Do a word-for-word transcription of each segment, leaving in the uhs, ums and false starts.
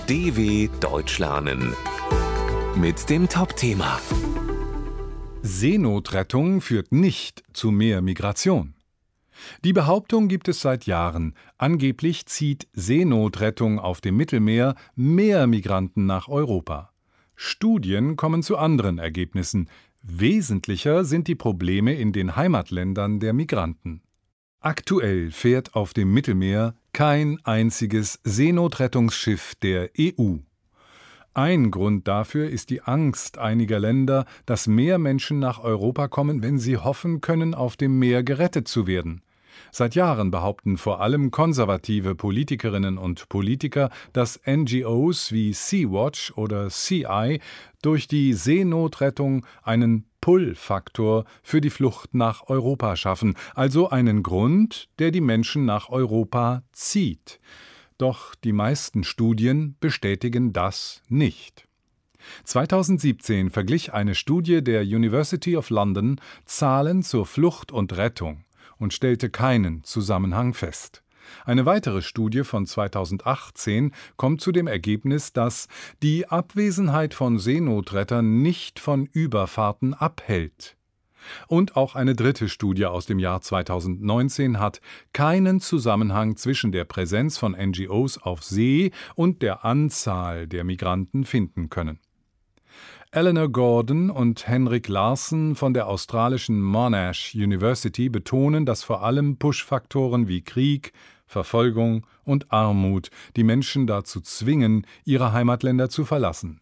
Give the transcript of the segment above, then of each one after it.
D W Deutsch lernen mit dem Top-Thema. Seenotrettung führt nicht zu mehr Migration. Die Behauptung gibt es seit Jahren. Angeblich zieht Seenotrettung auf dem Mittelmeer mehr Migranten nach Europa. Studien kommen zu anderen Ergebnissen. Wesentlicher sind die Probleme in den Heimatländern der Migranten. Aktuell fährt auf dem Mittelmeer kein einziges Seenotrettungsschiff der E U. Ein Grund dafür ist die Angst einiger Länder, dass mehr Menschen nach Europa kommen, wenn sie hoffen können, auf dem Meer gerettet zu werden. Seit Jahren behaupten vor allem konservative Politikerinnen und Politiker, dass N G Os wie Sea-Watch oder Sea Eye durch die Seenotrettung einen Pull-Faktor für die Flucht nach Europa schaffen, also einen Grund, der die Menschen nach Europa zieht. Doch die meisten Studien bestätigen das nicht. zweitausendsiebzehn verglich eine Studie der University of London Zahlen zur Flucht und Rettung und stellte keinen Zusammenhang fest. Eine weitere Studie von zweitausendachtzehn kommt zu dem Ergebnis, dass die Abwesenheit von Seenotrettern nicht von Überfahrten abhält. Und auch eine dritte Studie aus dem Jahr zweitausendneunzehn hat keinen Zusammenhang zwischen der Präsenz von N G Os auf See und der Anzahl der Migranten finden können. Eleanor Gordon und Henrik Larsen von der australischen Monash University betonen, dass vor allem Push-Faktoren wie Krieg, Verfolgung und Armut die Menschen dazu zwingen, ihre Heimatländer zu verlassen.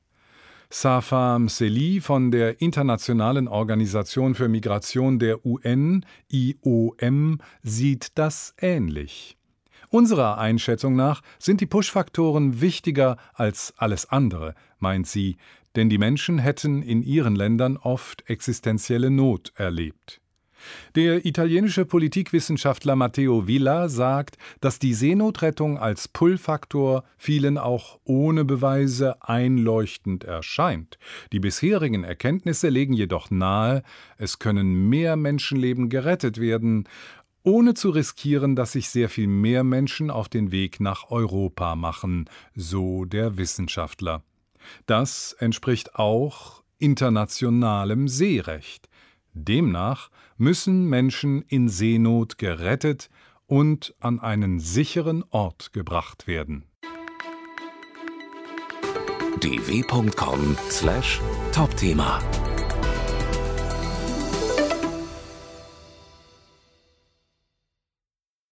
Safa Mseli von der Internationalen Organisation für Migration der U N, I O M, sieht das ähnlich. Unserer Einschätzung nach sind die Push-Faktoren wichtiger als alles andere, meint sie, denn die Menschen hätten in ihren Ländern oft existenzielle Not erlebt. Der italienische Politikwissenschaftler Matteo Villa sagt, dass die Seenotrettung als Pull-Faktor vielen auch ohne Beweise einleuchtend erscheint. Die bisherigen Erkenntnisse legen jedoch nahe, es können mehr Menschenleben gerettet werden, ohne zu riskieren, dass sich sehr viel mehr Menschen auf den Weg nach Europa machen, so der Wissenschaftler. Das entspricht auch internationalem Seerecht. Demnach müssen Menschen in Seenot gerettet und an einen sicheren Ort gebracht werden. d w punkt com slash Top-Thema